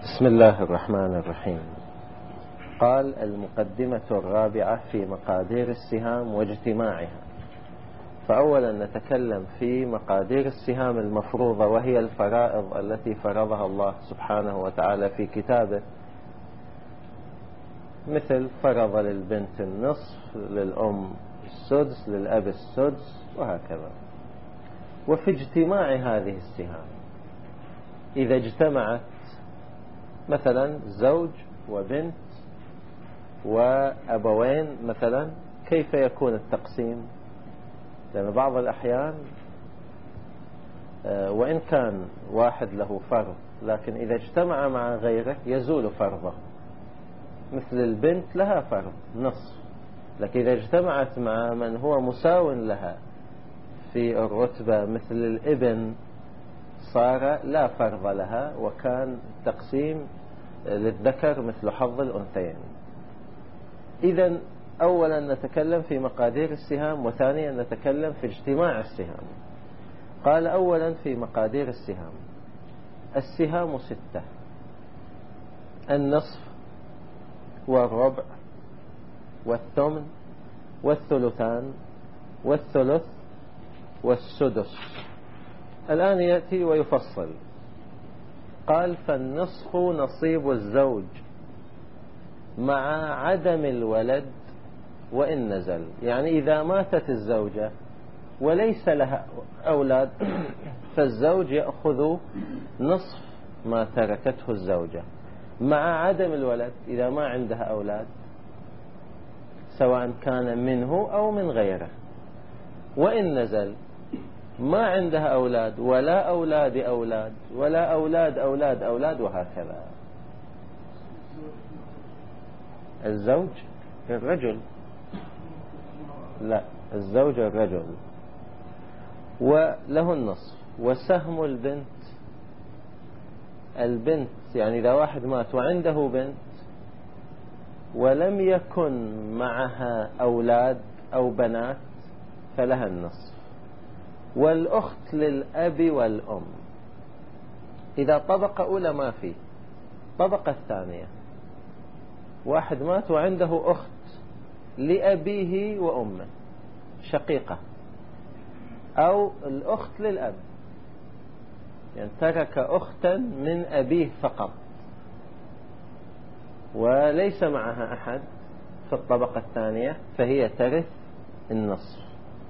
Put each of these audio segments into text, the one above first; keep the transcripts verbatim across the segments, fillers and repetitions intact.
بسم الله الرحمن الرحيم. قال: المقدمة الرابعة في مقادير السهام واجتماعها. فأولا نتكلم في مقادير السهام المفروضة، وهي الفرائض التي فرضها الله سبحانه وتعالى في كتابه، مثل فرض للبنت النصف، للأم السدس، للأب السدس، وهكذا. وفي اجتماع هذه السهام، إذا اجتمعت مثلا زوج وبنت وأبوين مثلا، كيف يكون التقسيم؟ لأن بعض الأحيان وإن كان واحد له فرض، لكن إذا اجتمع مع غيره يزول فرضه. مثل البنت لها فرض نصف، لكن إذا اجتمعت مع من هو مساو لها في الرتبة مثل الابن، صار لا فرض لها، وكان تقسيم للذكر مثل حظ الأنثيين. إذن أولا نتكلم في مقادير السهام، وثانيا نتكلم في اجتماع السهام. قال: أولا في مقادير السهام. السهام ستة: النصف والربع والثمن والثلثان والثلث والسدس. الآن يأتي ويفصل. قال: فالنصف نصيب الزوج مع عدم الولد وإن نزل. يعني إذا ماتت الزوجة وليس لها أولاد، فالزوج يأخذ نصف ما تركته الزوجة مع عدم الولد. إذا ما عندها أولاد، سواء كان منه أو من غيره. وإن نزل، ما عندها أولاد ولا أولاد أولاد ولا أولاد أولاد أولاد، وهكذا. الزوج الرجل، لا، الزوج الرجل، وله النصف. وسهم البنت، البنت يعني إذا واحد مات وعنده بنت ولم يكن معها أولاد أو بنات، فلها النصف. والأخت للأب والأم. إذا طبقة أولى ما فيه، طبقة الثانية، واحد مات وعنده أخت لأبيه وأمه شقيقة، أو الأخت للأب، يعني ترك أختا من أبيه فقط وليس معها أحد في الطبقة الثانية، فهي ترث النصف.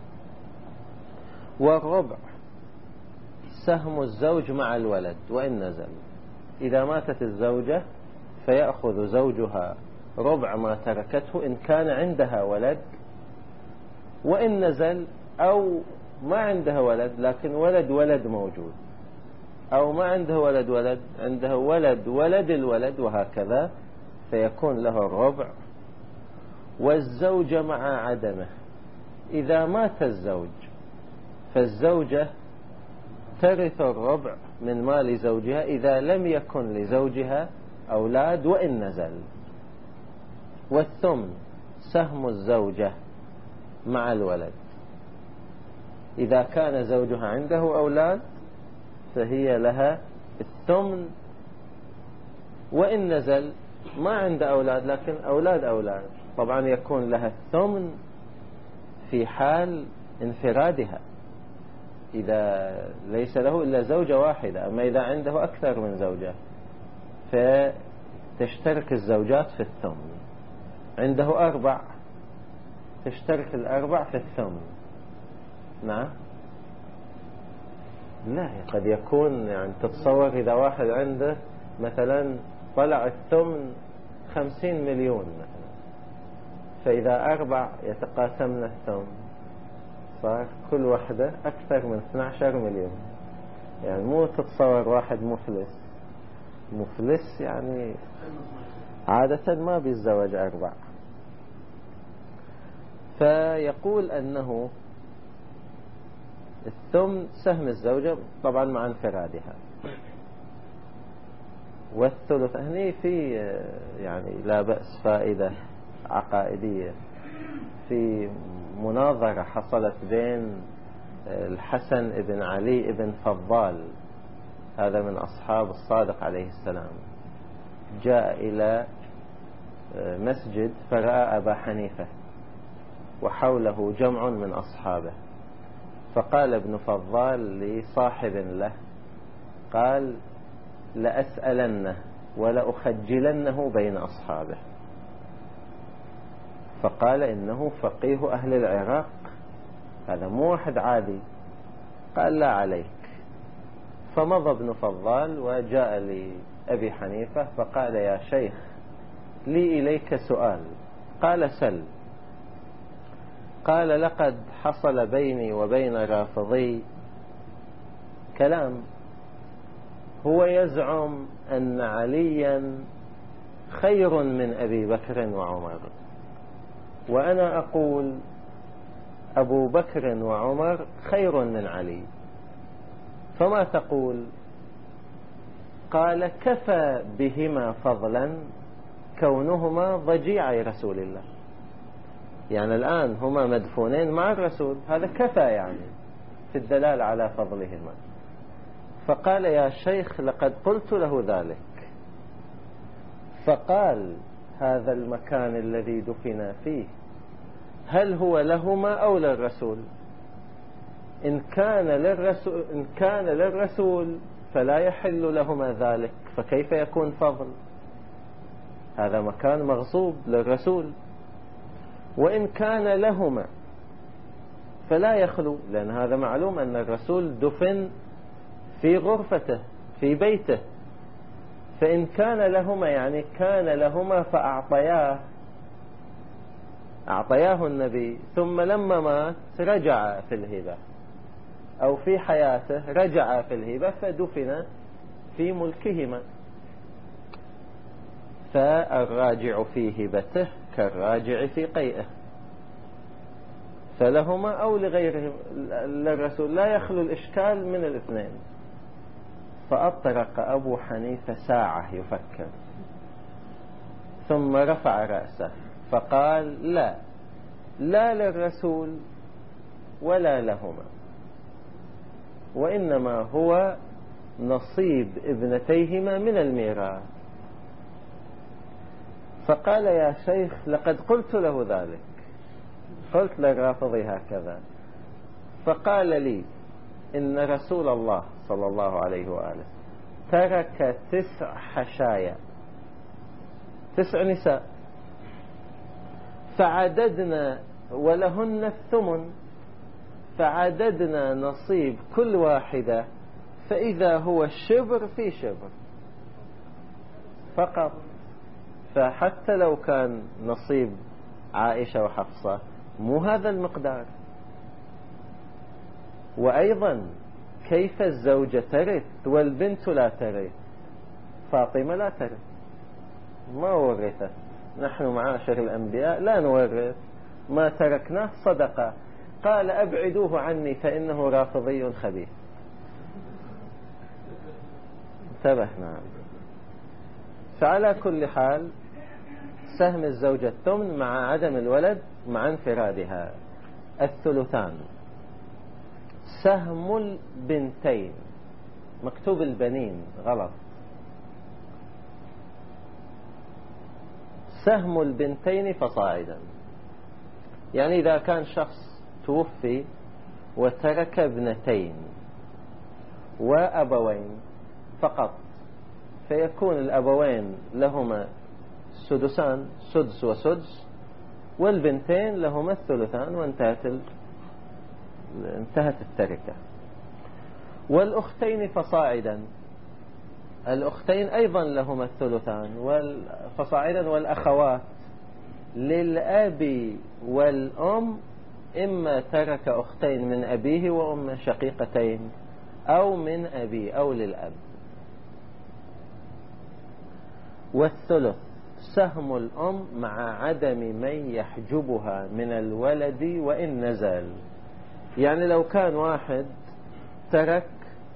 والربع سهم الزوج مع الولد وإن نزل. إذا ماتت الزوجة فيأخذ زوجها ربع ما تركته إن كان عندها ولد، وإن نزل أو ما عندها ولد لكن ولد ولد موجود، أو ما عنده ولد ولد عنده ولد ولد الولد، وهكذا، فيكون له الربع. والزوجة مع عدمه. إذا مات الزوج فالزوجة ترث الربع من مال زوجها إذا لم يكن لزوجها أولاد وإن نزل. والثمن سهم الزوجة مع الولد. إذا كان زوجها عنده أولاد فهي لها الثمن، وإن نزل ما عنده أولاد لكن أولاد أولاد، طبعا يكون لها الثمن في حال انفرادها، إذا ليس له إلا زوجة واحدة. أما إذا عنده أكثر من زوجة فتشترك الزوجات في الثمن. عنده أربع، تشترك الأربع في الثمن. نعم، لا، قد يكون يعني تتصور إذا واحد عنده مثلا طلع الثمن خمسين مليون مثلا، فإذا أربع يتقاسمن الثمن، صار كل واحدة أكثر من اثني عشر مليون. يعني مو تتصور واحد مفلس، مفلس يعني عادة ما بيتزوج أربع. فيقول أنه الثمن سهم الزوجة طبعا مع انفرادها. والثلث هني في يعني لا بأس فائدة عقائدية. في مناظرة حصلت بين الحسن ابن علي ابن فضال، هذا من أصحاب الصادق عليه السلام، جاء إلى مسجد فرأى أبا حنيفة وحوله جمع من أصحابه، فقال ابن فضال لصاحب له، قال: لأسألنه ولأخجلنه بين أصحابه. فقال: إنه فقيه أهل العراق، هذا مو واحد عادي. قال: لا عليك. فمضى ابن فضال وجاء لأبي حنيفة فقال: يا شيخ، لي إليك سؤال. قال: سل. قال: لقد حصل بيني وبين رافضي كلام، هو يزعم أن عليا خير من أبي بكر وعمر، وأنا أقول أبو بكر وعمر خير من علي، فما تقول؟ قال: كفى بهما فضلا كونهما ضجيعي رسول الله، يعني الآن هما مدفونين مع الرسول، هذا كفى يعني في الدلال على فضلهما. فقال: يا شيخ، لقد قلت له ذلك. فقال: هذا المكان الذي دفن فيه هل هو لهما أو للرسول؟ إن كان للرسول, إن كان للرسول فلا يحل لهما ذلك، فكيف يكون فضل؟ هذا مكان مغصوب للرسول. وإن كان لهما فلا يخلو، لأن هذا معلوم أن الرسول دفن في غرفته في بيته، فإن كان لهما يعني كان لهما فأعطياه أعطياه النبي، ثم لما مات رجع في الهبة، أو في حياته رجع في الهبة فدفن في ملكهما، فالراجع في هبته كالراجع في قيئه، فلهما أو لغيرهم للرسول، لا يخلو الإشكال من الاثنين. فأطرق أبو حنيفة ساعة يفكر، ثم رفع رأسه فقال: لا لا للرسول ولا لهما، وإنما هو نصيب ابنتيهما من الميراث. فقال: يا شيخ، لقد قلت له ذلك، قلت للرافضي هكذا. فقال لي: إن رسول الله صلى الله عليه وآله ترك تسع حشايا، تسع نساء، فعددنا ولهن الثمن، فعددنا نصيب كل واحدة، فإذا هو شبر في شبر فقط. فحتى لو كان نصيب عائشة وحفصة مو هذا المقدار. وأيضا كيف الزوجة ترث والبنت لا ترث؟ فاطمة لا ترث، ما ورثت. نحن معاشر الأنبياء لا نورث، ما تركناه صدقة. قال: أبعدوه عني فإنه رافضي خبيث. انتبهنا. فعلى كل حال سهم الزوجة الثمن مع عدم الولد مع انفرادها. الثلثان. سهم البنتين، مكتوب البنين غلط، سهم البنتين فصاعدا. يعني إذا كان شخص توفي وترك ابنتين وأبوين فقط، فيكون الأبوين لهما سدسان، سدس وسدس، والبنتين لهما الثلثان، وانتهت ال... انتهت التركة. والأختين فصاعدا، الأختين أيضا لهما الثلثان فصاعدا. والأخوات للأب والأم، إما ترك أختين من أبيه وأم شقيقتين، أو من أبي أو للأب. والثلث سهم الأم مع عدم من يحجبها من الولد وإن نزل. يعني لو كان واحد ترك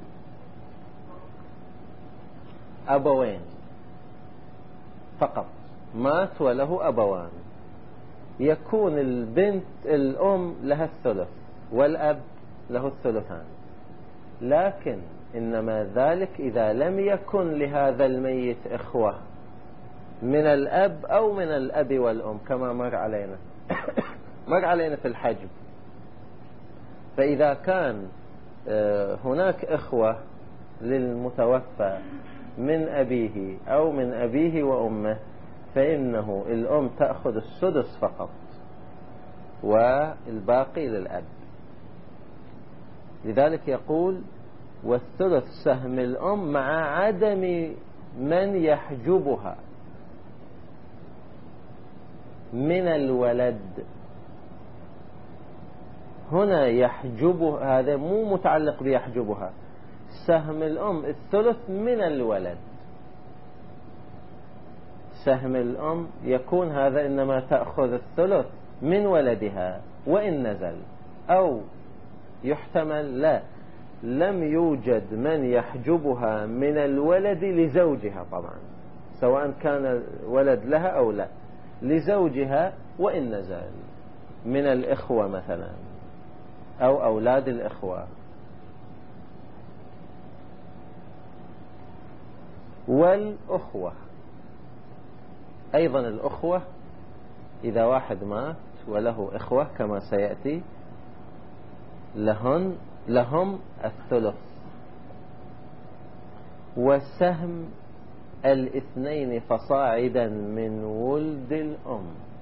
أبوين فقط، مات وله أبوان، يكون البنت الأم لها الثلث والأب له الثلثان. لكن إنما ذلك إذا لم يكن لهذا الميت إخوة من الأب أو من الأب والأم كما مر علينا مر علينا في الحجب. فإذا كان هناك إخوة للمتوفى من أبيه أو من أبيه وأمه فإنه الأم تأخذ السدس فقط والباقي للأب. لذلك يقول والثلث سهم الأم مع عدم من يحجبها من الولد. هنا يحجبها هذا مو متعلق بيحجبها، سهم الأم الثلث من الولد. سهم الأم يكون هذا إنما تأخذ الثلث من ولدها وإن نزل، أو يحتمل لا لم يوجد من يحجبها من الولد لزوجها، طبعا سواء كان ولد لها أو لا، لزوجها وإن نزل من الإخوة مثلا أو أولاد الإخوة. والأخوة أيضا، الأخوة إذا واحد مات وله إخوة كما سيأتي لهن لهم الثلث. وسهم الاثنين فصاعدا من ولد الأم.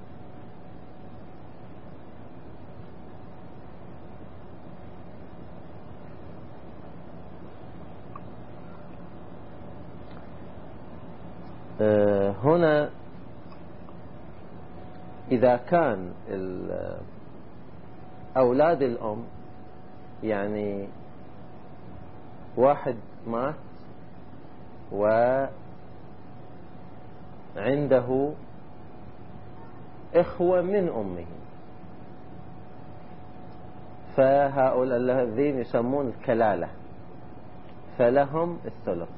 أه هنا إذا كان أولاد الأم، يعني واحد مات وعنده إخوة من أمه، فهؤلاء الذين يسمون الكلالة فلهم الثلث.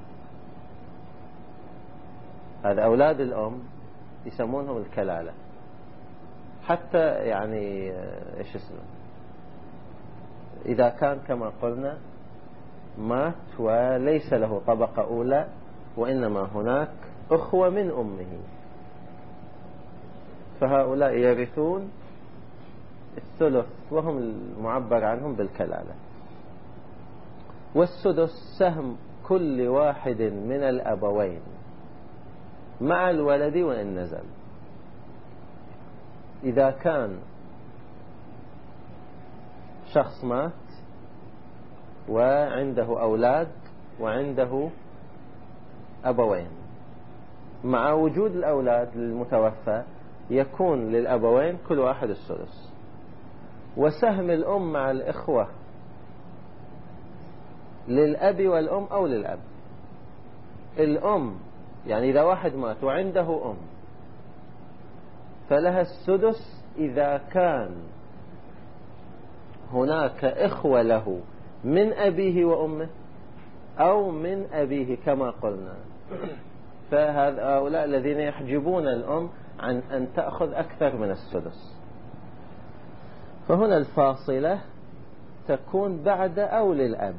هذا أولاد الأم يسمونهم الكلالة، حتى يعني إيش اسمه إذا كان كما قلنا مات وليس له طبقة أولى وإنما هناك أخوة من أمه، فهؤلاء يرثون الثلث وهم المعبر عنهم بالكلالة. والسدس سهم كل واحد من الأبوين مع الولد وإن نزل. إذا كان شخص مات وعنده أولاد وعنده أبوين، مع وجود الأولاد للمتوفى يكون للأبوين كل واحد السدس. وسهم الأم مع الإخوة للأب والأم أو للأب. الأم يعني إذا واحد مات وعنده أم فلها السدس إذا كان هناك إخوة له من أبيه وأمه أو من أبيه كما قلنا. فهؤلاء الذين يحجبون الأم عن أن تأخذ أكثر من السدس. فهنا الفاصلة تكون بعد أو للأب.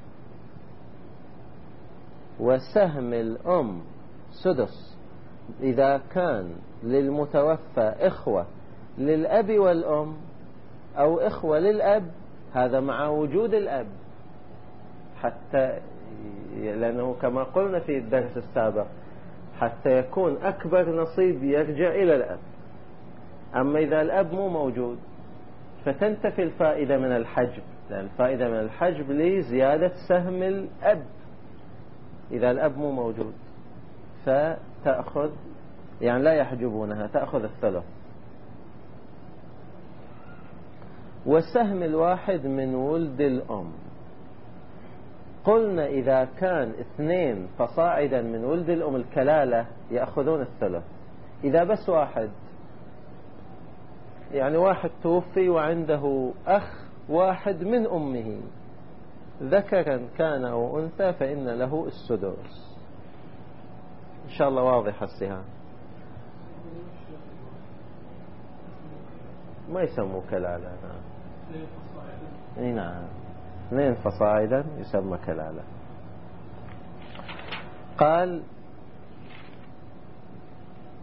وسهم الأم سدس إذا كان للمتوفى إخوة للأب والأم أو إخوة للأب، هذا مع وجود الأب، حتى لأنه كما قلنا في الدرس السابق حتى يكون أكبر نصيب يرجع إلى الأب. أما إذا الأب مو موجود فتنتفي الفائدة من الحجب، لأن الفائدة من الحجب لزيادة سهم الأب إذا الأب مو موجود، فتأخذ يعني لا يحجبونها، تأخذ الثلث. وسهم الواحد من ولد الأم، قلنا إذا كان اثنين فصاعدا من ولد الأم الكلالة يأخذون الثلث. إذا بس واحد، يعني واحد توفي وعنده أخ واحد من أمه ذكرا كان أو أنثى فإن له السدس. إن شاء الله واضح السهام. ما يسموا كلالة. نعم، نعم، اثنين فصاعدا يسمى كلالة. قال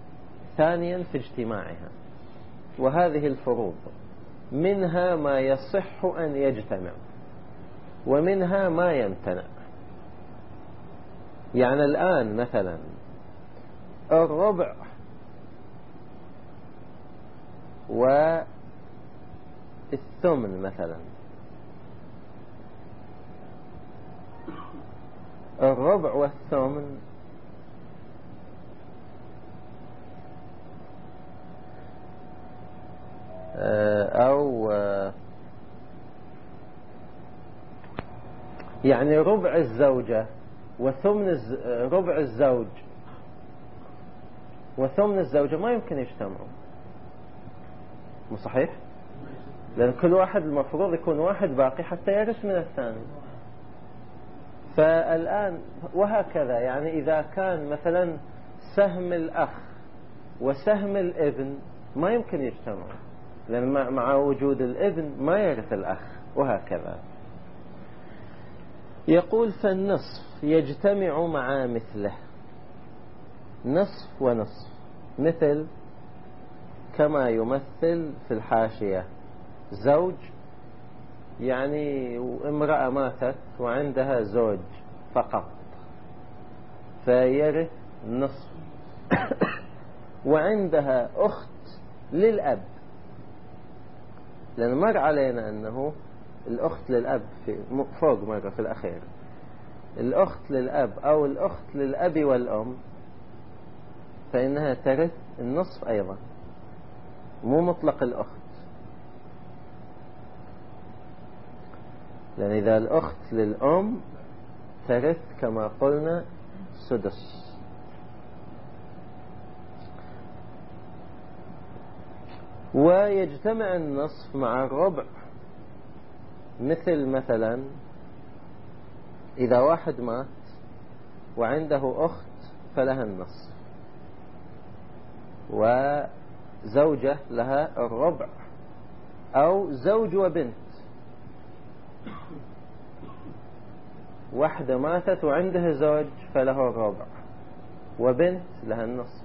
ثانيا في اجتماعها. وهذه الفروض منها ما يصح أن يجتمع ومنها ما يمتنع. يعني الآن مثلا الربع والثمن مثلا، الربع والثمن أو يعني ربع الزوجة وثمن ربع الزوج وثمن الزوجة ما يمكن يجتمعوا، مو صحيح؟ لأن كل واحد المفروض يكون واحد باقي حتى يرث من الثاني. فالآن وهكذا، يعني إذا كان مثلا سهم الأخ وسهم الابن ما يمكن يجتمعوا، لأن مع وجود الابن ما يرث الأخ، وهكذا. يقول فالنصف يجتمع مع مثله، نصف ونصف، مثل كما يمثل في الحاشية زوج، يعني امرأة ماتت وعندها زوج فقط فيرث نصف وعندها أخت للأب، لأن مر علينا أنه الأخت للأب في فوق مرة في الأخير، الأخت للأب أو الأخت للأب والأم فإنها ترث النصف أيضا، مو مطلق الأخت، لأن إذا الأخت للأم ترث كما قلنا سدس. ويجتمع النصف مع الربع، مثل مثلا إذا واحد مات وعنده أخت فلها النصف وزوجة لها الربع، أو زوج وبنت، واحدة ماتت وعندها زوج فله الربع وبنت لها النصف.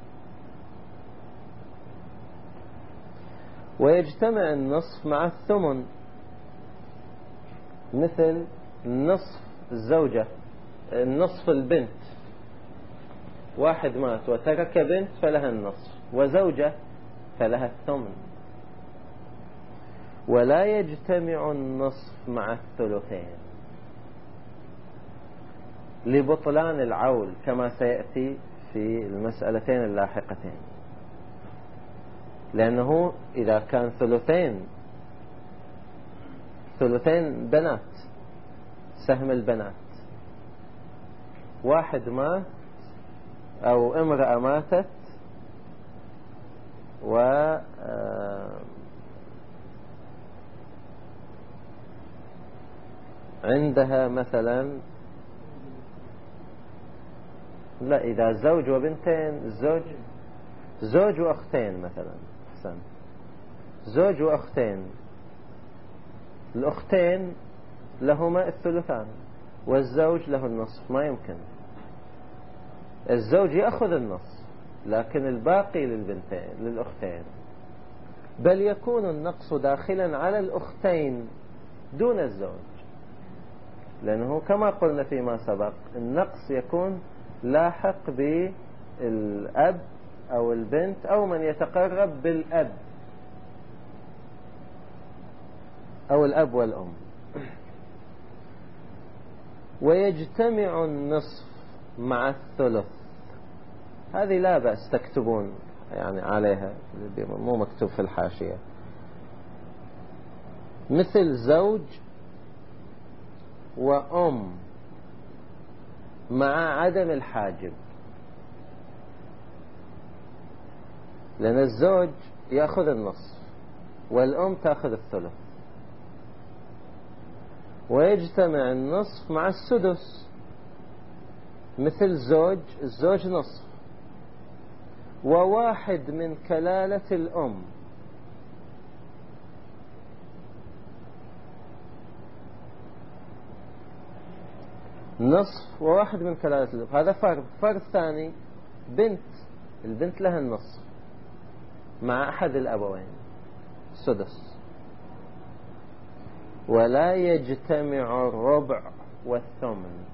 ويجتمع النصف مع الثمن، مثل نصف الزوجة، النصف البنت، واحد مات وترك بنت فلها النصف وزوجة فلها الثمن. ولا يجتمع النصف مع الثلثين لبطلان العول كما سيأتي في المسألتين اللاحقتين، لأنه إذا كان ثلثين ثلثين بنات، سهم البنات، واحد مات أو امرأة ماتت و عندها مثلا، لا إذا زوج وبنتين، الزوج زوج وأختين مثلا، أحسن، زوج وأختين، الأختين لهما الثلثان والزوج له النصف، ما يمكن الزوج يأخذ النصف لكن الباقي للبنتين للأختين، بل يكون النقص داخلا على الأختين دون الزوج، لأنه كما قلنا فيما سبق النقص يكون لاحق بالأب أو البنت أو من يتقرب بالأب أو الأب والأم. ويجتمع النصف مع الثلث، هذه لا بأس تكتبون يعني عليها، مو مكتوب في الحاشية، مثل زوج وأم مع عدم الحاجب، لأن الزوج يأخذ النصف والأم تأخذ الثلث. ويجتمع النصف مع السدس، مثل زوج، الزوج نصف وواحد من كلالة الأم، نصف وواحد من كلالة الأم، هذا فرد. فرد ثاني بنت البنت لها النصف مع أحد الأبوين سدس، ولا يجتمع الربع والثمن،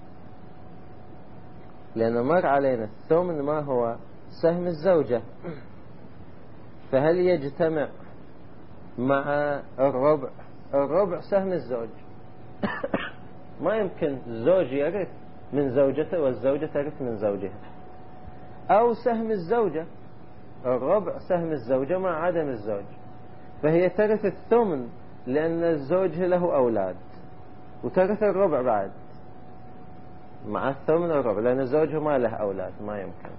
لأن مر علينا الثمن ما هو سهم الزوجة، فهل يجتمع مع الربع؟ الربع سهم الزوج ما يمكن الزوج يرث من زوجته والزوجة ترث من زوجها، أو سهم الزوجة، الربع سهم الزوجة مع عدم الزوج، فهي ترث الثمن لأن الزوج له أولاد، وترث الربع بعد مع الثمن الربع لأن الزوج ما له أولاد، ما يمكن.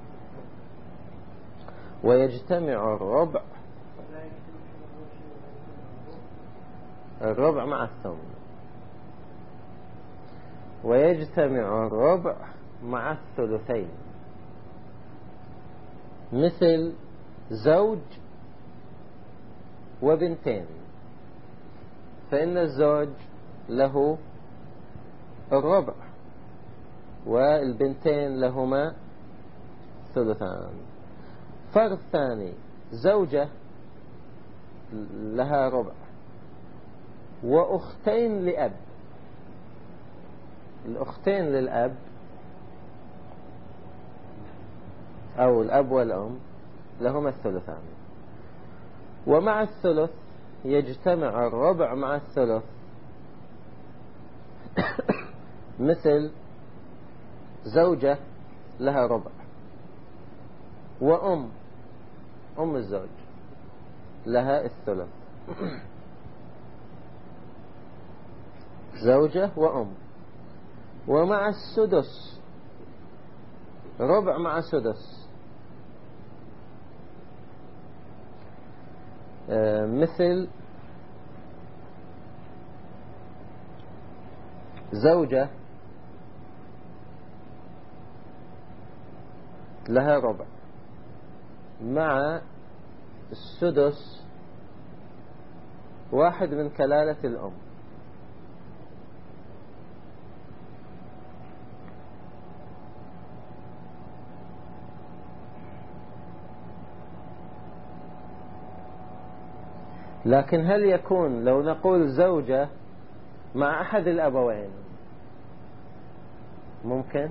ويجتمع الربع الربع مع الثمن، ويجتمع الربع مع الثلثين، مثل زوج وبنتين، فإن الزوج له الربع والبنتين لهما ثلثان. فرض ثاني، زوجة لها ربع وأختين لأب، الأختين للأب أو الأب والأم لهما الثلثان، ومع الثلث يجتمع الربع مع الثلث، مثل زوجة لها ربع وأم أم الزوج لها الثلث، زوجة وأم، ومع السدس ربع مع سدس، آه مثل زوجة لها ربع مع السدس واحد من كلالة الأم، لكن هل يكون لو نقول زوجة مع أحد الأبوين ممكن؟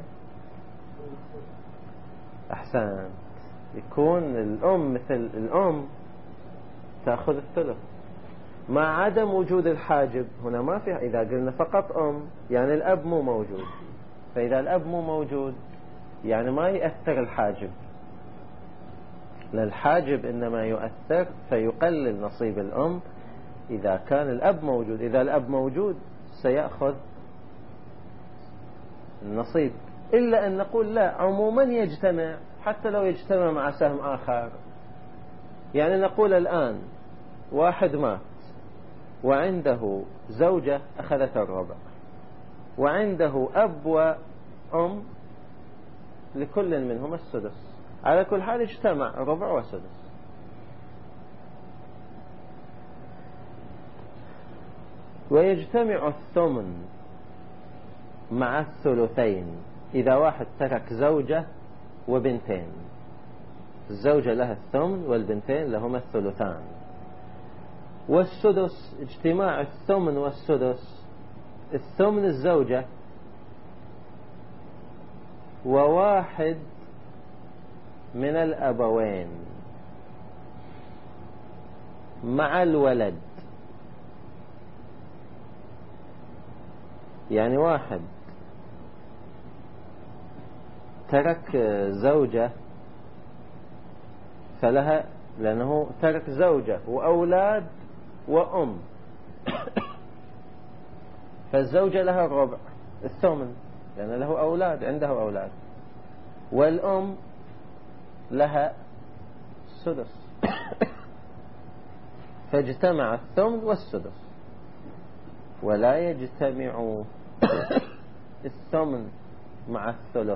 أحسن، يكون الأم مثل الأم تأخذ الثلث مع عدم وجود الحاجب. هنا ما في، إذا قلنا فقط أم يعني الأب مو موجود، فإذا الأب مو موجود يعني ما يأثر الحاجب، لأن الحاجب إنما يؤثر فيقلل نصيب الأم إذا كان الأب موجود. إذا الأب موجود سيأخذ النصيب، إلا أن نقول لا، عموما يجتمع حتى لو يجتمع مع سهم آخر. يعني نقول الآن واحد مات وعنده زوجة أخذت الربع، وعنده أب وأم لكل منهم السدس، على كل حال اجتمع ربع وسدس. ويجتمع الثمن مع الثلثين إذا واحد ترك زوجة وبنتين، الزوجة لها الثمن والبنتين لهما الثلثان. والسدس اجتماع الثمن والسدس، الثمن الزوجة وواحد من الأبوين مع الولد، يعني واحد ترك زوجة فلها، لأنه ترك زوجة وأولاد وأم فالزوجة لها الربع الثمن لأن له أولاد، عنده أولاد، والأم لها السدس فاجتمع الثمن والسدس. ولا يجتمع الثمن مع الثلث،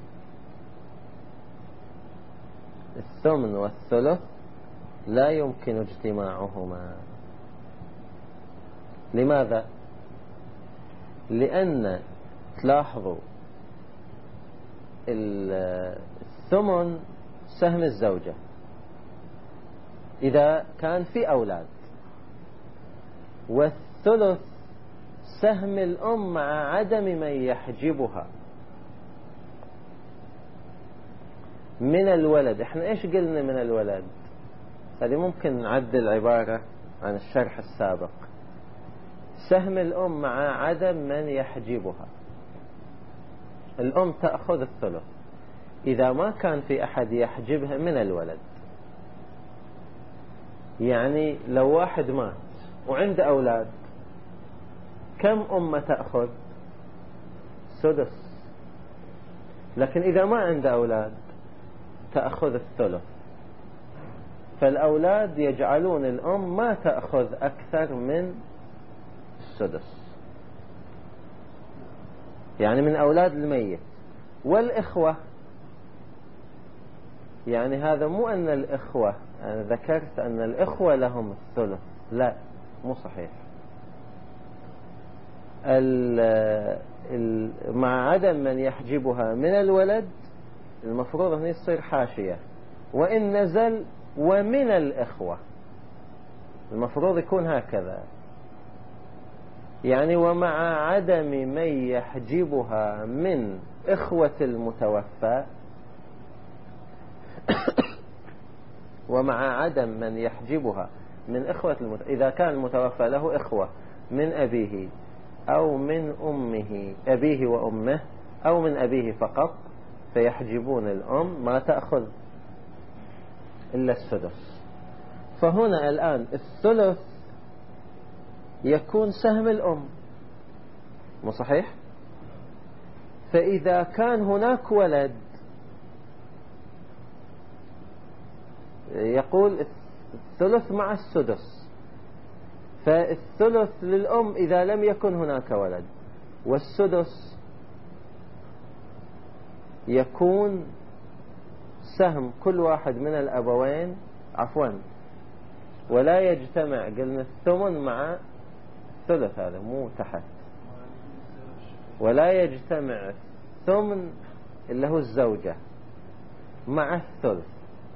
الثمن والثلث لا يمكن اجتماعهما. لماذا؟ لأن تلاحظوا الثمن سهم الزوجة إذا كان في أولاد، والثلث سهم الأم مع عدم من يحجبها من الولد. احنا ايش قلنا من الولد؟ هذه ممكن نعدل العبارة عن الشرح السابق. سهم الأم مع عدم من يحجبها، الأم تأخذ الثلث إذا ما كان في أحد يحجبها من الولد. يعني لو واحد مات وعنده أولاد، كم أم تأخذ؟ سدس. لكن إذا ما عنده أولاد تأخذ الثلث، فالأولاد يجعلون الأم ما تأخذ أكثر من السدس، يعني من أولاد الميت. والإخوة، يعني هذا مو أن الإخوة، أنا ذكرت أن الإخوة لهم الثلث، لا، مو صحيح. ال ال مع عدم من يحجبها من الولد المفروض أن يصير حاشية، وإن نزل ومن الإخوة المفروض يكون هكذا، يعني ومع عدم من يحجبها من إخوة المتوفى ومع عدم من يحجبها من إخوة المتوفى. إذا كان المتوفى له إخوة من أبيه أو من أمه، أبيه وأمه، أو من أبيه فقط، فيحجبون الأم ما تأخذ إلا السدس. فهنا الآن الثلث يكون سهم الأم، مو صحيح؟ فإذا كان هناك ولد يقول الثلث مع السدس، فالثلث للأم إذا لم يكن هناك ولد، والسدس يكون سهم كل واحد من الأبوين، عفوا ولا يجتمع، قلنا الثمن مع الثلث، هذا مو تحت، ولا يجتمع الثمن اللي هو الزوجة مع الثلث.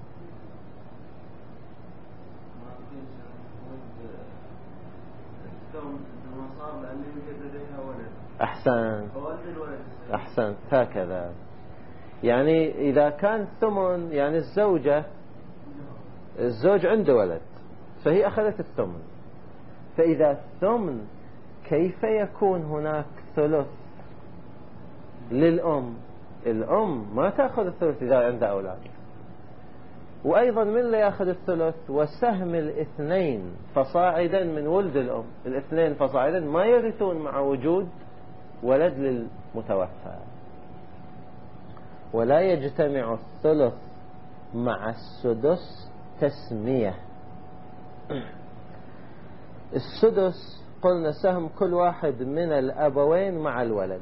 أحسن أحسن هكذا. يعني إذا كان ثمن، يعني الزوجة الزوج عنده ولد فهي أخذت الثمن، فإذا الثمن كيف يكون هناك ثلث للأم؟ الأم ما تأخذ الثلث إذا عندها أولاد. وأيضا من اللي يأخذ الثلث؟ وسهم الاثنين فصاعدا من ولد الأم، الاثنين فصاعدا ما يرثون مع وجود ولد للمتوفى. ولا يجتمع الثلث مع السدس تسمية. السدس قلنا سهم كل واحد من الأبوين مع الولد،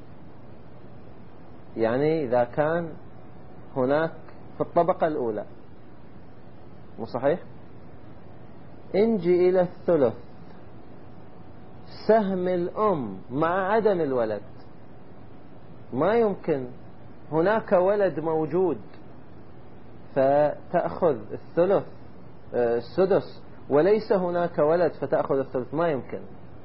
يعني إذا كان هناك في الطبقة الأولى، مو صحيح؟ انجي إلى الثلث، سهم الأم مع عدم الولد، ما يمكن، هناك ولد موجود فتأخذ الثلث السدس، وليس هناك ولد فتأخذ الثلث، ما يمكن.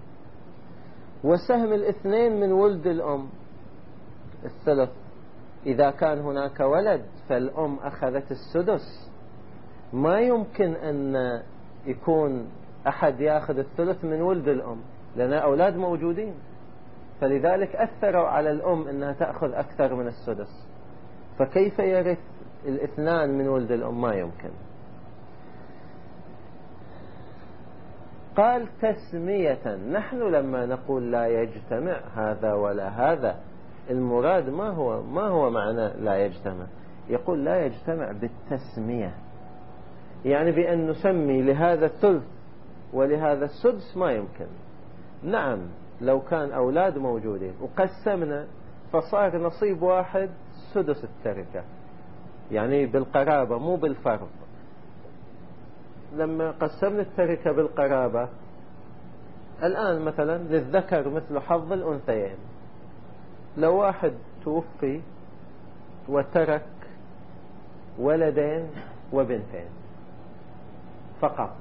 وسهم الاثنين من ولد الأم الثلث، إذا كان هناك ولد فالأم أخذت السدس، ما يمكن أن يكون أحد يأخذ الثلث من ولد الأم، لأن أولاد موجودين، فلذلك أثروا على الأم أنها تأخذ أكثر من السدس. فكيف يرث الاثنان من ولد الأم؟ ما يمكن. قال تسمية. نحن لما نقول لا يجتمع هذا ولا هذا، المراد ما هو ما هو معنى لا يجتمع؟ يقول لا يجتمع بالتسمية، يعني بأن نسمي لهذا الثلث ولهذا السدس ما يمكن. نعم لو كان أولاد موجودين وقسمنا فصار نصيب واحد سدس التركة، يعني بالقرابة مو بالفرض. لما قسمنا التركة بالقرابة، الآن مثلا للذكر مثل حظ الأنثيين، لو واحد توفي وترك ولدين وبنتين فقط،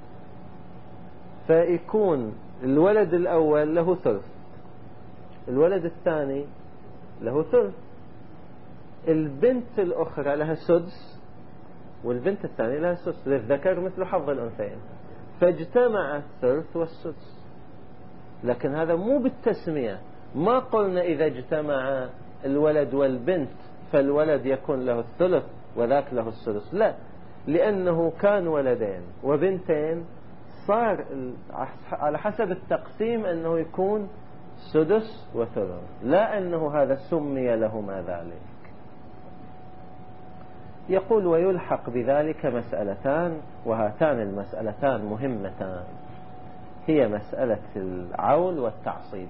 فيكون الولد الأول له ثلث، الولد الثاني له ثلث، البنت الأخرى لها سدس، والبنت الثانية لها سدس، للذكر مثل حظ الأنثيين، فاجتمع الثلث والسدس. لكن هذا مو بالتسمية، ما قلنا إذا اجتمع الولد والبنت فالولد يكون له الثلث وذاك له السدس، لا، لأنه كان ولدين وبنتين صار على حسب التقسيم أنه يكون سدس وثلث، لا أنه هذا سمي لهما ذلك. يقول ويلحق بذلك مسألتان، وهاتان المسألتان مهمتان، هي مسألة العول والتعصيب.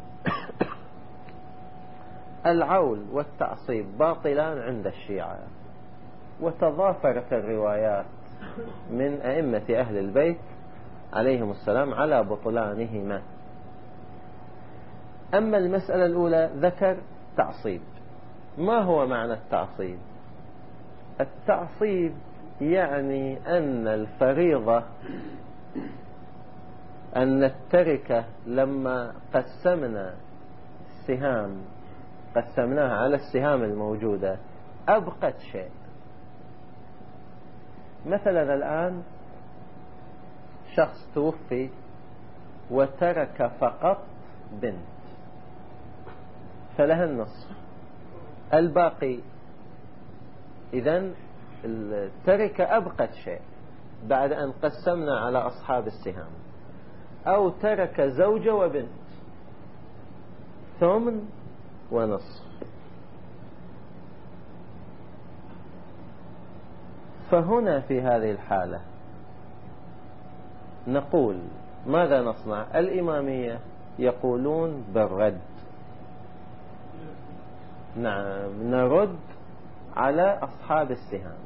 العول والتعصيب باطلان عند الشيعة، وتضافرت الروايات من أئمة أهل البيت عليهم السلام على بطلانهما. أما المسألة الأولى ذكر تعصيب. ما هو معنى التعصيب؟ التعصيب يعني أن الفريضة، أن التركة لما قسمنا السهام قسمناها على السهام الموجودة أبقت شيء. مثلا الآن شخص توفي وترك فقط بنت فلها النصف، الباقي إذن التركة أبقت شيء بعد أن قسمنا على أصحاب السهام. أو ترك زوجة وبنت ثمن ونصف، فهنا في هذه الحالة نقول ماذا نصنع؟ الإمامية يقولون بالرد، نعم نرد على أصحاب السهام.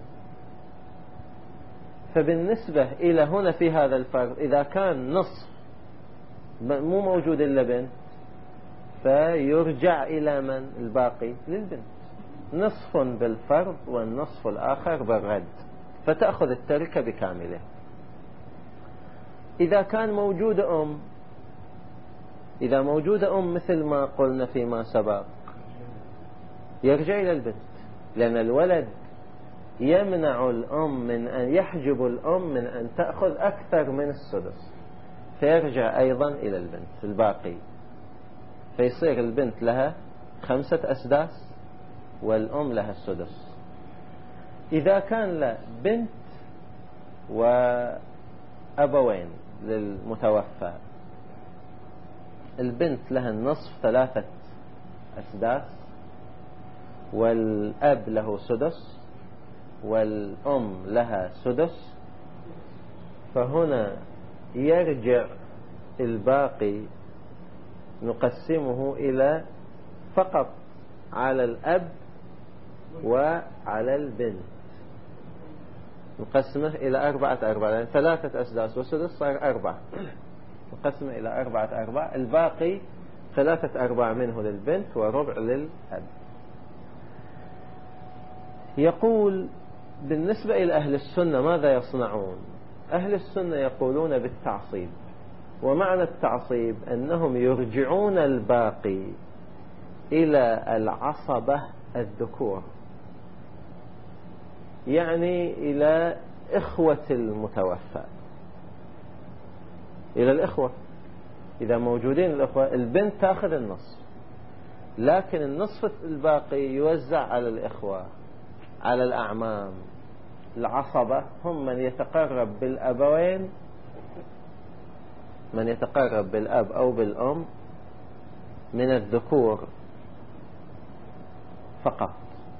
فبالنسبة إلى هنا في هذا الفرق، إذا كان نصف مو موجود إلا بنت فيرجع إلى من؟ الباقي للبنت، نصف بالفرض والنصف الآخر بالرد، فتأخذ التركة بكامله. إذا كان موجود أم، إذا موجود أم مثل ما قلنا فيما سبق يرجع إلى البنت، لأن الولد يمنع الأم من أن يحجب الأم من أن تأخذ أكثر من السدس، فيرجع أيضا إلى البنت الباقي، فيصير البنت لها خمسة أسداس والأم لها السدس. إذا كان له بنت وأبوين للمتوفى، البنت لها النصف ثلاثة أسداس، والأب له سدس، والأم لها سدس، فهنا يرجع الباقي نقسمه إلى فقط على الأب وعلى البنت، نقسمه إلى أربعة أرباع، يعني ثلاثة أسداس وسدس صار أربعة، نقسمه إلى أربعة أرباع، الباقي ثلاثة أرباع منه للبنت وربع للأب. يقول بالنسبة إلى أهل السنة ماذا يصنعون؟ أهل السنة يقولون بالتعصيب، ومعنى التعصيب أنهم يرجعون الباقي إلى العصبة الذكور، يعني إلى إخوة المتوفى، إلى الإخوة. إذا موجودين الإخوة البنت تأخذ النصف، لكن النصف الباقي يوزع على الإخوة، على الأعمام. العصبة هم من يتقرب بالأبوين، من يتقرب بالأب أو بالأم من الذكور فقط.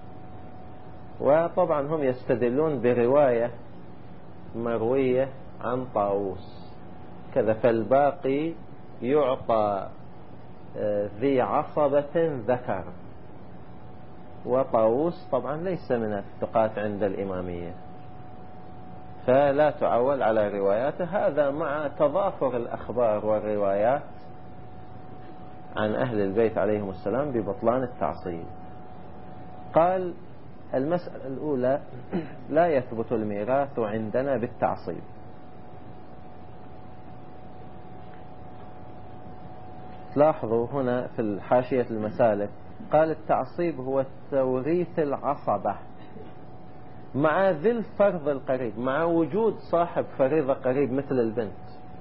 وطبعا هم يستدلون برواية مروية عن طاووس كذا، فالباقي يعطى ذي عصبة ذكر. وطاووس طبعا ليس من الثقات عند الإمامية، فلا تعول على رواياته، هذا مع تضافر الأخبار والروايات عن أهل البيت عليهم السلام ببطلان التعصيب. قال المسألة الأولى لا يثبت الميراث عندنا بالتعصيب. لاحظوا هنا في الحاشية المسالك قال التعصيب هو التوريث العصبة مع ذي الفرض القريب، مع وجود صاحب فريضة قريب مثل البنت.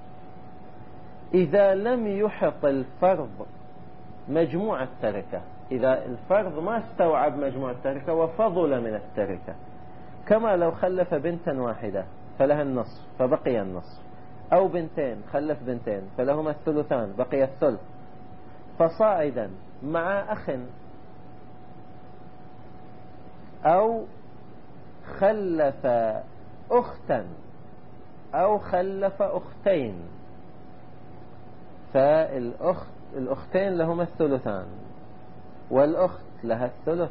إذا لم يحط الفرض مجموع التركة، إذا الفرض ما استوعب مجموع التركة وفضل من التركة، كما لو خلف بنتا واحدة فلها النصف فبقي النصف، أو بنتين خلف بنتين فلهما الثلثان بقي الثلث، فصاعدا مع أخ، أو خلف أختا أو خلف أختين، فالأخت الأختين لهما الثلثان والأخت لها الثلث،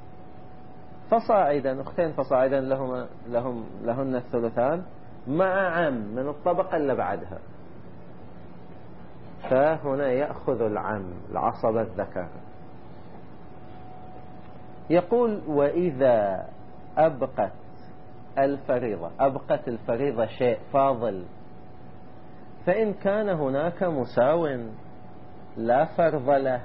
فصاعدا أختين فصاعدا لهما لهم لهن الثلثان مع عم من الطبقة اللي بعدها، فهنا يأخذ العم العصبة الذكر. يقول وإذا أبقت الفريضة، أبقت الفريضة شيء فاضل، فإن كان هناك مساو لا فرض له.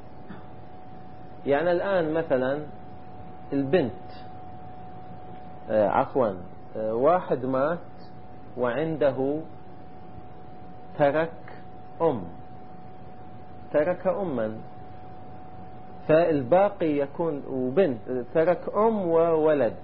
يعني الآن مثلا البنت آه عفوا آه واحد مات وعنده ترك أم، ترك أما، فالباقي يكون وبنت ترك أم وولد،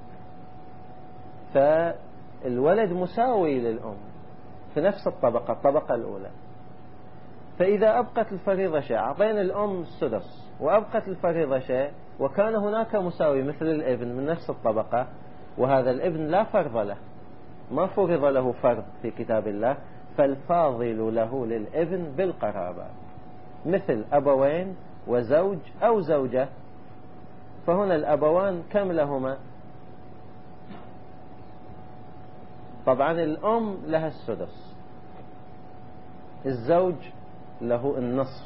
فالولد مساوي للأم في نفس الطبقة الطبقة الأولى. فإذا أبقت الفريضة شيء، أعطينا الأم السدس وأبقت الفريضة شيء وكان هناك مساوي مثل الابن من نفس الطبقة، وهذا الابن لا فرض له، ما فرض له فرض في كتاب الله، فالفاضل له للابن بالقرابة مثل أبوين وزوج أو زوجة. فهنا الأبوان كم لهما؟ طبعا الأم لها السدس، الزوج له النصف،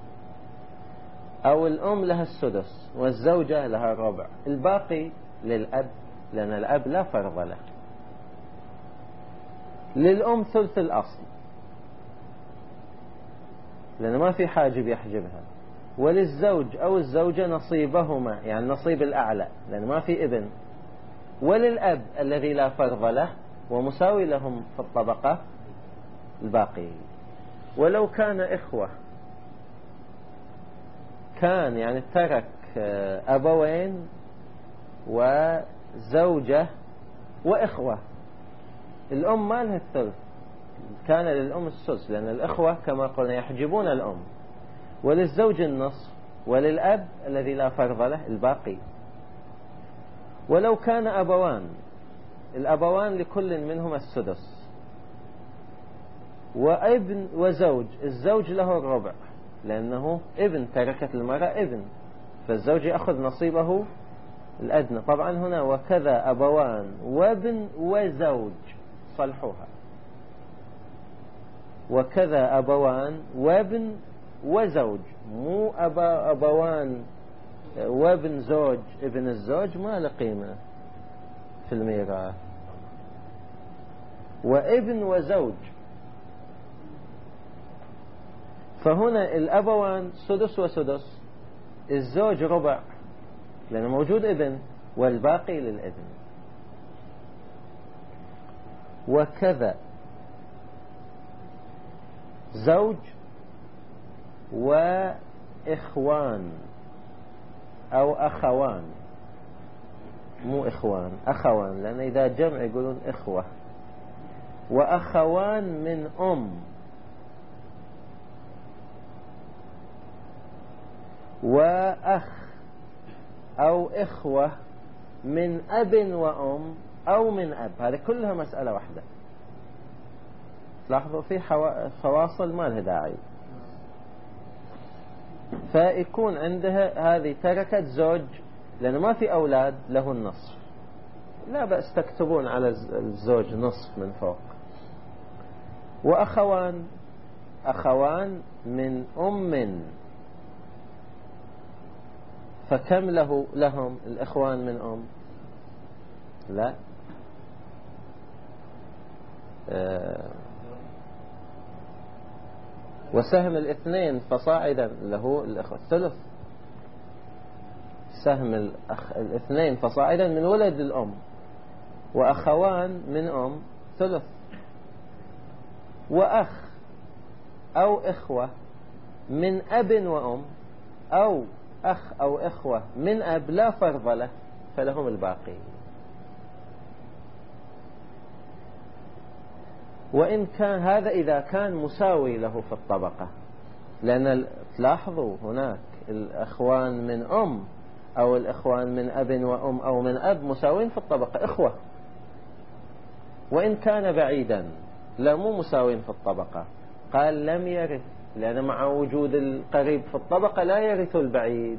أو الأم لها السدس والزوجة لها الربع، الباقي للأب لأن الأب لا فرض له. للأم ثلث الأصل لأن ما في حاجب يحجبها، وللزوج أو الزوجة نصيبهما يعني نصيب الأعلى لأن ما في ابن، وللأب الذي لا فرض له ومساوي لهم في الطبقة الباقي. ولو كان إخوة، كان يعني ترك أبوين وزوجة وإخوة، الأم ما لها الثلث، كان للأم السدس لأن الإخوة كما قلنا يحجبون الأم، وللزوج النصف، وللأب الذي لا فرض له الباقي. ولو كان أبوان، الأبوان لكل منهما السدس، وابن وزوج، الزوج له الربع لأنه ابن، تركت المرأة ابن، فالزوج يأخذ نصيبه الأدنى. طبعا هنا وكذا أبوان وابن وزوج، صلحوها، وكذا أبوان وابن وزوج، مو أبا أبوان وابن زوج، ابن الزوج ما له قيمة في الميراث، وابن وزوج. فهنا الأبوان سدس وسدس، الزوج ربع لأنه موجود ابن، والباقي للابن. وكذا زوج وإخوان أو أخوان، مو إخوان، أخوان، لأن إذا جمع يقولون إخوة، وأخوان من أم، وأخ أو إخوة من أب وأم أو من أب، هذه كلها مسألة واحدة. لاحظوا في فواصل ما لها داعي. فيكون عندها هذه تركت زوج لأن ما في أولاد له النصف، لا بأس تكتبون على الزوج نصف من فوق. وأخوان، أخوان من أم، فكم له لهم الإخوان من أم؟ لا. آه وسهم الاثنين فصاعدا له الإخوة الثلث. سهم الأخ الاثنين فصاعدا من ولد الأم، وأخوان من أم ثلث. وأخ أو إخوة من أب وأم، أو أخ أو إخوة من أب لا فرض له، فلهم الباقي. وإن كان هذا إذا كان مساوي له في الطبقة، لأن تلاحظوا هناك الأخوان من أم أو الإخوان من أب وأم أو من أب مساوين في الطبقة، إخوة. وإن كان بعيدا لا مو مساوين في الطبقة، قال لم يرث، لأن مع وجود القريب في الطبقة لا يرث البعيد.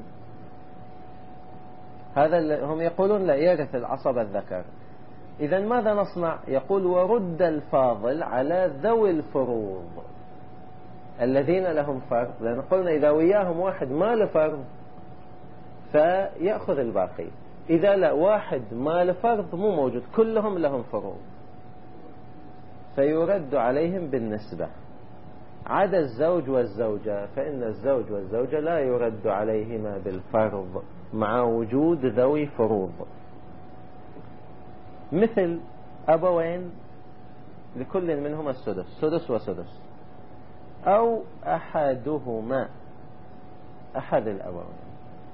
هذا هم يقولون لا يرث العصب الذكر. إذا ماذا نصنع؟ يقول ورد الفاضل على ذوي الفروض الذين لهم فرض، لأن قلنا إذا وياهم واحد ما له فرض فيأخذ الباقي. إذا لا واحد ما له فرض مو موجود، كلهم لهم فروض، فيرد عليهم بالنسبة. عدا الزوج والزوجة، فإن الزوج والزوجة لا يرد عليهما بالفرض مع وجود ذوي فروض، مثل أبوين لكل منهما السدس، سدس وسدس، أو أحدهما، أحد الأبوين.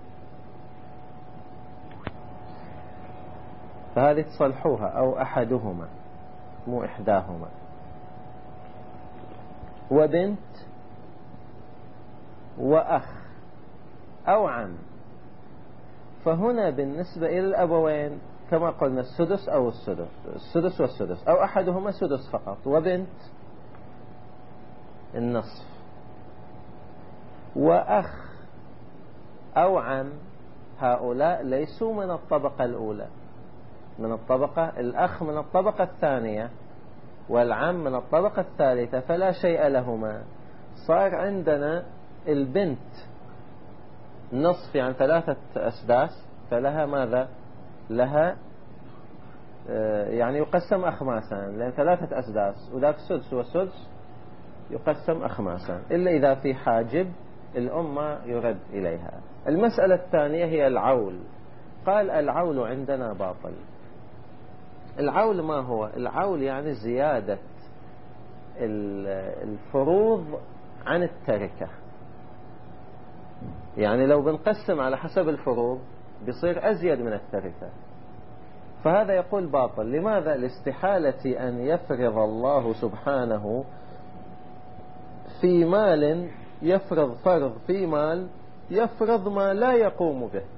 فهذه تصلحوها، أو أحدهما مو إحداهما. وبنت وأخ أو عم. فهنا بالنسبة إلى الأبوين كما قلنا السدس أو السدس، السدس والسدس، أو أحدهما سدس فقط، وبنت النصف. وأخ أو عم هؤلاء ليسوا من الطبقة الأولى، من الطبقة الأخ من الطبقة الثانية، والعم من الطبقة الثالثة، فلا شيء لهما. صار عندنا البنت نصف، يعني ثلاثة أسداس، فلها ماذا؟ لها يعني يقسم أخماسا، لأن ثلاثة أسداس، وذاك السدس والسدس يقسم أخماسا، إلا إذا في حاجب الأم ما يرد إليها. المسألة الثانية هي العول. قال العول عندنا باطل. العول ما هو؟ العول يعني زيادة الفروض عن التركة، يعني لو بنقسم على حسب الفروض بيصير أزيد من التركة، فهذا يقول باطل. لماذا؟ لاستحالة أن يفرض الله سبحانه في مال، يفرض فرض في مال، يفرض ما لا يقوم به،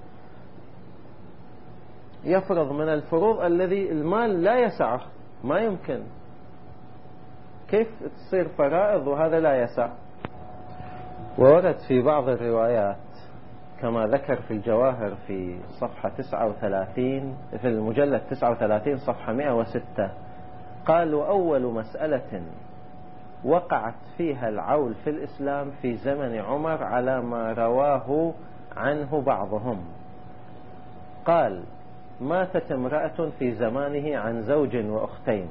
يفرض من الفروض الذي المال لا يسعه، ما يمكن. كيف تصير فرائض وهذا لا يسع؟ وورد في بعض الروايات كما ذكر في الجواهر في صفحة تسعة وثلاثين، في المجلد تسعة وثلاثين صفحة مئة وستة، قال وأول مسألة وقعت فيها العول في الإسلام في زمن عمر على ما رواه عنه بعضهم. قال ماتت امرأة في زمانه عن زوج وأختين،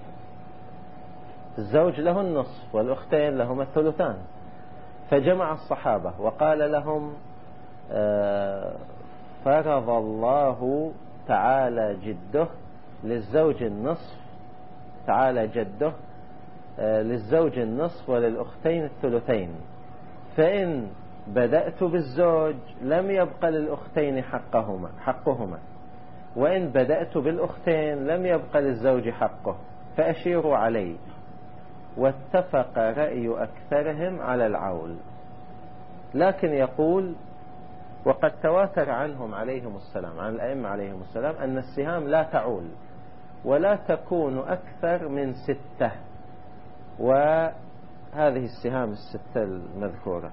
الزوج له النصف والأختين لهما الثلثان، فجمع الصحابة وقال لهم فرض الله تعالى جده للزوج النصف، تعالى جده للزوج النصف وللأختين الثلثين، فإن بدأت بالزوج لم يبق للأختين حقهما حقهما، وإن بدأت بالأختين لم يبق للزوج حقه، فأشيروا علي. واتفق رأي أكثرهم على العول، لكن يقول وقد تواتر عنهم عليهم السلام، عن الأئمة عليهم السلام، أن السهام لا تعول ولا تكون أكثر من ستة، وهذه السهام الستة المذكورة.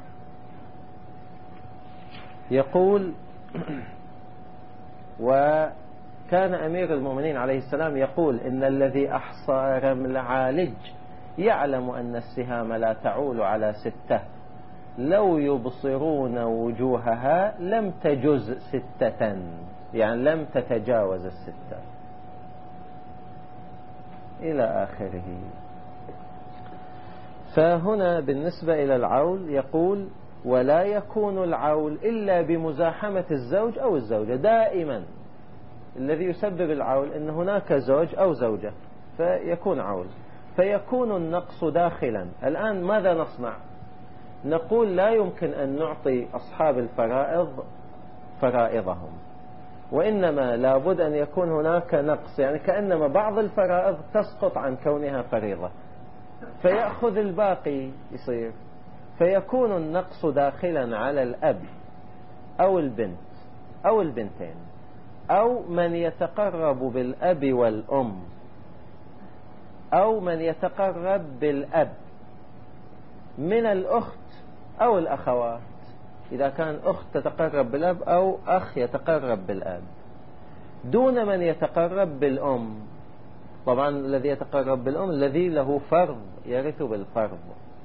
يقول وكان أمير المؤمنين عليه السلام يقول إن الذي أحصى رمل عالج يعلم أن السهام لا تعول على ستة، لو يبصرون وجوهها لم تجز ستة، يعني لم تتجاوز الستة إلى آخره. فهنا بالنسبة إلى العول يقول ولا يكون العول إلا بمزاحمة الزوج أو الزوجة. دائما الذي يسبب العول أن هناك زوج أو زوجة فيكون عول، فيكون النقص داخلا. الآن ماذا نصنع؟ نقول لا يمكن أن نعطي أصحاب الفرائض فرائضهم، وإنما لابد أن يكون هناك نقص، يعني كأنما بعض الفرائض تسقط عن كونها فريضة فيأخذ الباقي يصير، فيكون النقص داخلا على الأب أو البنت أو البنتين أو من يتقرب بالأب والأم أو من يتقرب بالأب من الأخت أو الأخوات، إذا كان أخت تتقرب بالأب أو أخ يتقرب بالأب، دون من يتقرب بالأم. طبعا الذي يتقرب بالأم الذي له فرض يرث بالفرض،